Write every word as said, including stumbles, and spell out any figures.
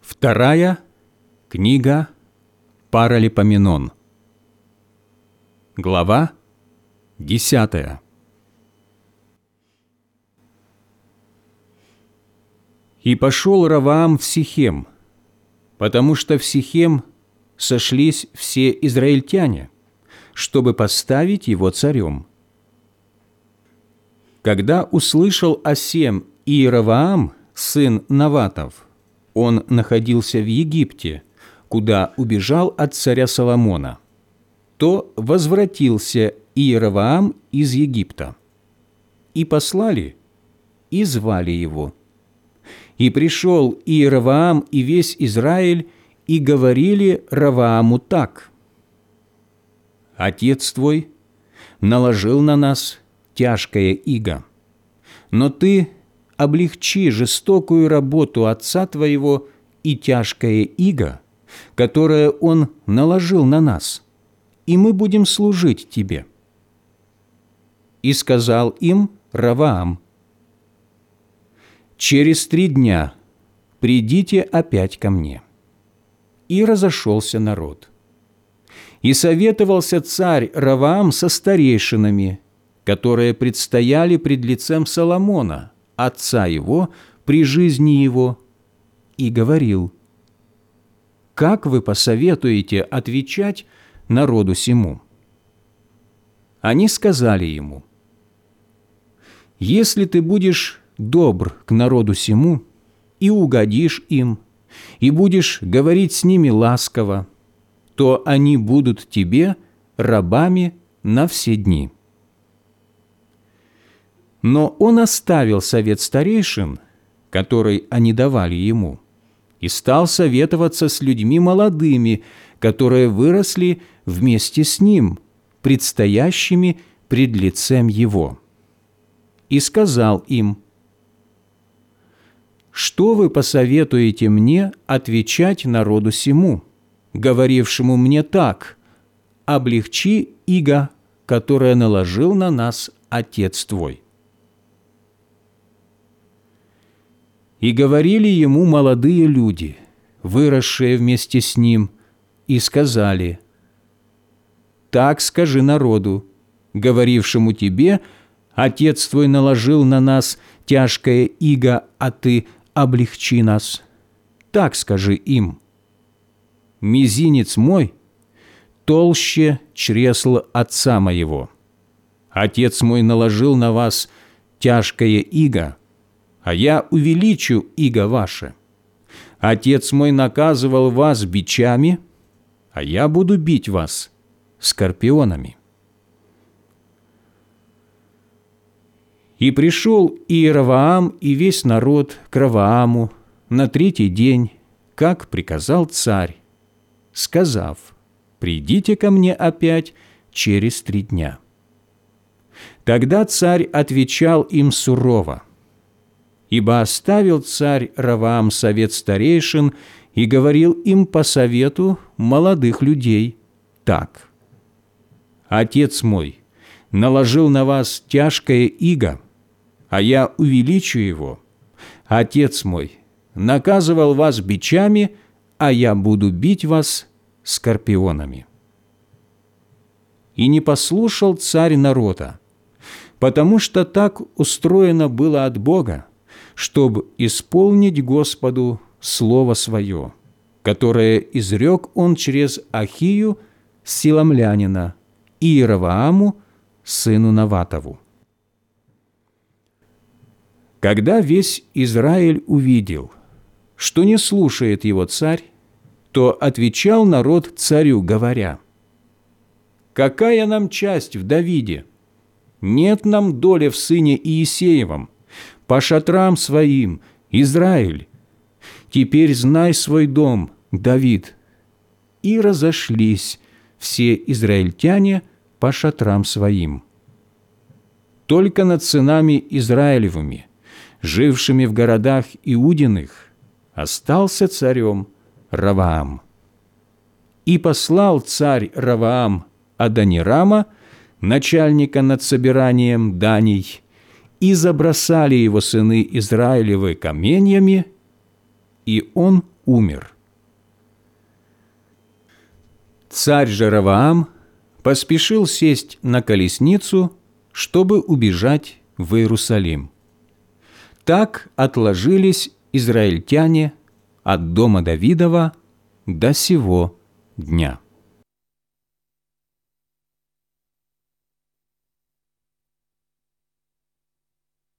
Вторая книга Паралипоменон. Глава десятая. «И пошел Раваам в Сихем, потому что в Сихем сошлись все израильтяне, чтобы поставить его царем. Когда услышал о сем Иераваам, сын Наватов, он находился в Египте, куда убежал от царя Соломона, то возвратился Иераваам из Египта. И послали, и звали его. И пришел Иераваам и весь Израиль, и говорили Равааму так: «Отец твой наложил на нас тяжкое иго, но ты облегчи жестокую работу отца твоего и тяжкое иго, которое он наложил на нас, и мы будем служить тебе». И сказал им Раваам: «Через три дня придите опять ко мне». И разошелся народ. И советовался царь Раваам со старейшинами, которые предстояли пред лицем Соломона, отца его, при жизни его, и говорил: «Как вы посоветуете отвечать народу сему?» Они сказали ему: «Если ты будешь добр к народу сему и угодишь им, и будешь говорить с ними ласково, то они будут тебе рабами на все дни». Но он оставил совет старейшин, который они давали ему, и стал советоваться с людьми молодыми, которые выросли вместе с ним, предстоящими пред лицем его. И сказал им: «Что вы посоветуете мне отвечать народу сему, говорившему мне так: облегчи иго, которое наложил на нас отец твой?» И говорили ему молодые люди, выросшие вместе с ним, и сказали: «Так скажи народу, говорившему тебе: отец твой наложил на нас тяжкое иго, а ты облегчи нас. Так скажи им: мизинец мой толще чресл отца моего. Отец мой наложил на вас тяжкое иго, а я увеличу иго ваше. Отец мой наказывал вас бичами, а я буду бить вас скорпионами». И пришел Иераваам и весь народ к Равааму на третий день, как приказал царь, сказав: «Придите ко мне опять через три дня». Тогда царь отвечал им сурово, ибо оставил царь Раваам совет старейшин и говорил им по совету молодых людей так: «Отец мой наложил на вас тяжкое иго, а я увеличу его. Отец мой наказывал вас бичами, а я буду бить вас скорпионами». И не послушал царь народа, потому что так устроено было от Бога, чтобы исполнить Господу слово свое, которое изрек он через Ахию, силамлянина, и Иеравааму, сыну Наватову. Когда весь Израиль увидел, что не слушает его царь, то отвечал народ царю, говоря: «Какая нам часть в Давиде? Нет нам доли в сыне Иисеевом. По шатрам своим, Израиль. Теперь знай свой дом, Давид». И разошлись все израильтяне по шатрам своим. Только над сынами Израилевыми, жившими в городах Иудиных, остался царем Раваам. И послал царь Раваам Адонирама, начальника над собиранием даний, и забросали его сыны Израилевы каменьями, и он умер. Царь же Ровоам поспешил сесть на колесницу, чтобы убежать в Иерусалим. Так отложились израильтяне от дома Давидова до сего дня.